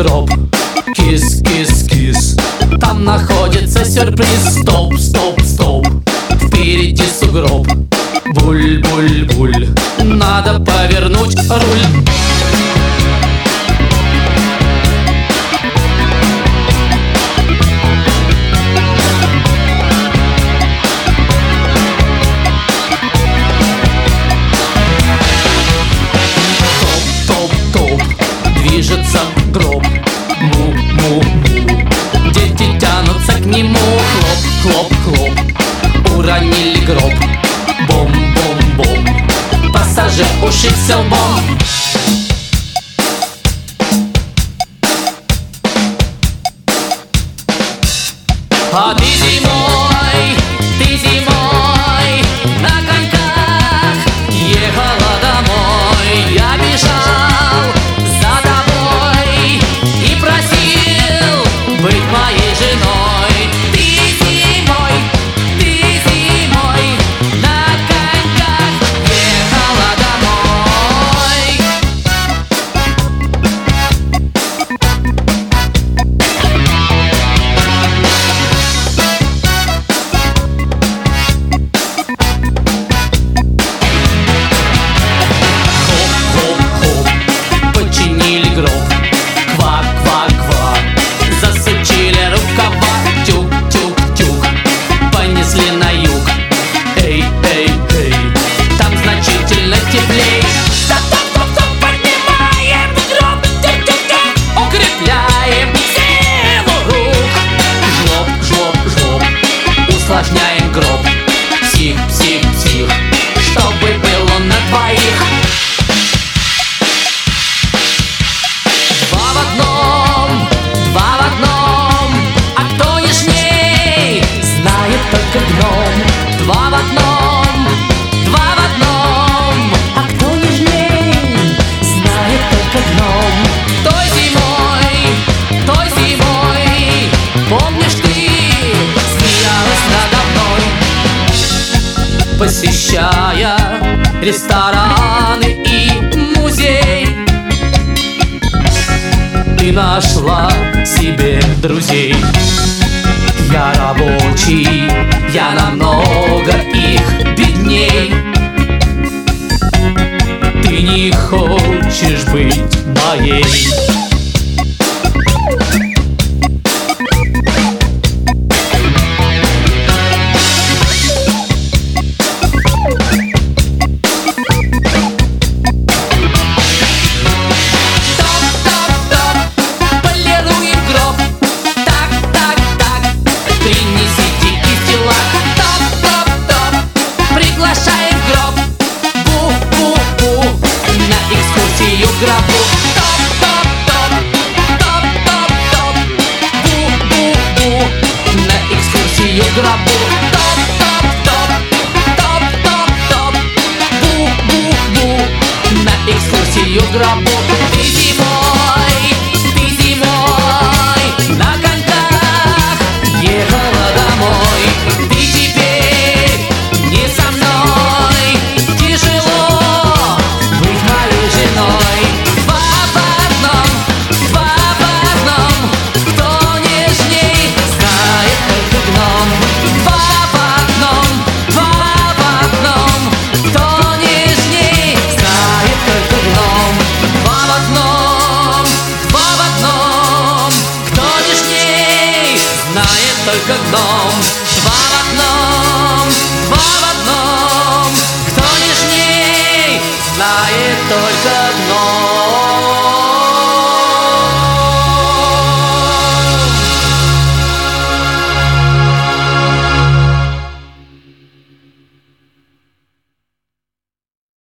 гроб. Кис, кис, кис, там находится сюрприз. Стоп, стоп, стоп, впереди сугроб. Буль, буль, буль, надо повернуть руль. Движется гроб, му-му-му, дети тянутся к нему. Хлоп, хлоп, хлоп, уронили гроб. Бом-бом-бом, пассажир ушибся лбом. А ты зимой на коньках ехала домой. Я бежал за тобой и просил быть моей женой. Ты зимой на коньках ехала домой. Хоп-хоп-хоп, починили гроб. Ква-ква-ква, засучили рукава. Тюк-тюк-тюк, понесли на юг. Эй-эй-эй, там значительно теплей. Стоп-стоп-стоп, поднимаем гроб. Тюк-тюк-тюк, укрепляем силу рук. Жлоб-жлоб-жлоб, усложняем гроб. Псих-псих-псих, чтобы был он на двоих. Два в одном, а кто нежней, знает только гном. Два в одном, а кто нежней, знает только гном. Той зимой, помнишь ты, смеялась надо мной, посещая рестораны и музей. Ты нашла себе друзей. Я рабочий, я намного их бедней. Ты не хочешь быть моей. Гробу. Топ-топ-топ, топ-топ-топ, бу-бу-бу, на экскурсию гробу. Топ-топ-топ, топ-топ-топ, бу-бу-бу, на экскурсию гробу.